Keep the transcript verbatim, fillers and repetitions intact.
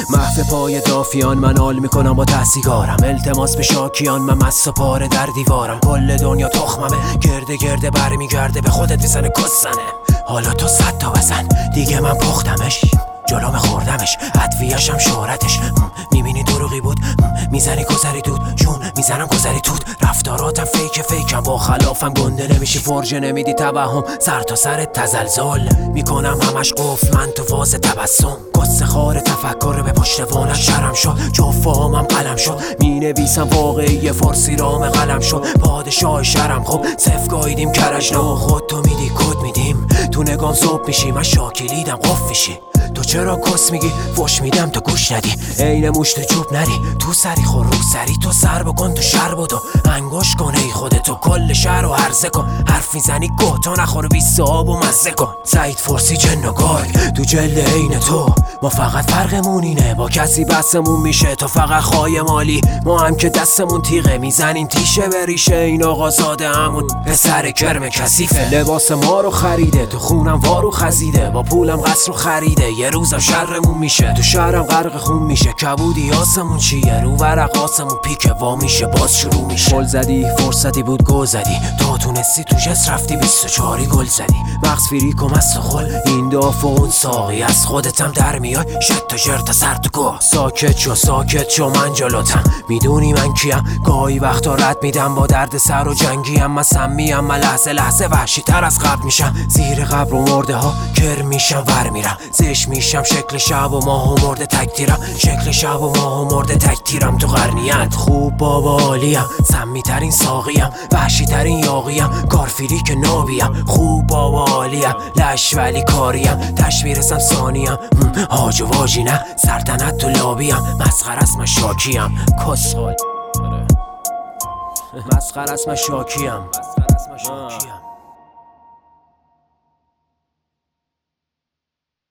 محو پای دافیان من حال میکنم با ته سیگارم، التماس به شاکیان من مست و پاره در دیوارم. کل دنیا تخممه، گرده گرده برمیگرده به خودت میزنه کسنه. حالا تو صد تا بزن دیگه من پختمش، جلوم خوردمش ادویه‌شم شهرتش. میبینی دروغی بود میزنی گذری دود، جون میزنم گذری توت. رفتاراتم فیک فیکم با خلافم گنده نمیشی، فرجه نمیدی توهم سر تا سر تزلزل میکنم همش قفل من تو فاز تبسم. قصه خار تفکر به پشت وانت شرم شد، جفامم قلم شد مینویسم واقعی فارسی رام قلم شد. پادشاه شرم خب صف گاییدیم کرجنا، خود تو میدی کد میدیم تو نگام صبح میشی من شاکلیدم قف میشی. تو چرا کس میگی فش میدم تو گوش ندی، عین مشت چوب نری تو سری خور رو سری. تو سر بکن تو شر بدو انگوش کن ای خودتو، کل شهر رو عرضه کن حرف میزنی گه تو نخور بیست آب و مزه کن. سعید فارسی جن و گاگ تو جلد عین تو، ما فقط فرقمون اینه با کسی بسمون میشه. تو فقط خواهی مالی ما هم که دستمون تیغه میزنیم تیشه بریشه. این آقا زاده همون پسر کرم کثیفه، لباس ما رو خریده تو خونم وارو خزیده، با پولم قصر رو خریده یه روزم شرمون میشه. تو شهرم غرق خون میشه کبودی آسمون چیه، رو ورق آسمون پیک وا میشه باز شروع میشه. گل زدی فرصتی بود گل زدی، تا تونستی تو جس رفتی بیست و چهاری گل زدی. مغز فریک و مست و خل این داف و اون ساقی، از خودتم در میای شد تا جرت سر تو گو. ساکت شو ساکت شو من جلوتم میدونی من کیم، گاهی وقتا رد میدم با درد سر و جنگیم. من سمیم من لحظه لحظه وحشی تر از قبل میشم، زیر قبر و مرده ها کر میشم ور میرم. زش میشم شکل شب و ماه و مرده تک تیرم، شکل شب و ماه و مرده تک تیرم تو قرنیت. خوب بابا عالیم سمی ترین ساقیم، وحشی ترین یاقیم کارفیری که نابیم. خوب بابا عالیم لش ولی کاریم، تش میرسم ثانیم هاج و واجی نه سلطنت تو لابیم. مسخره است من شاکیم کسخل، مسخره است من شاکیم.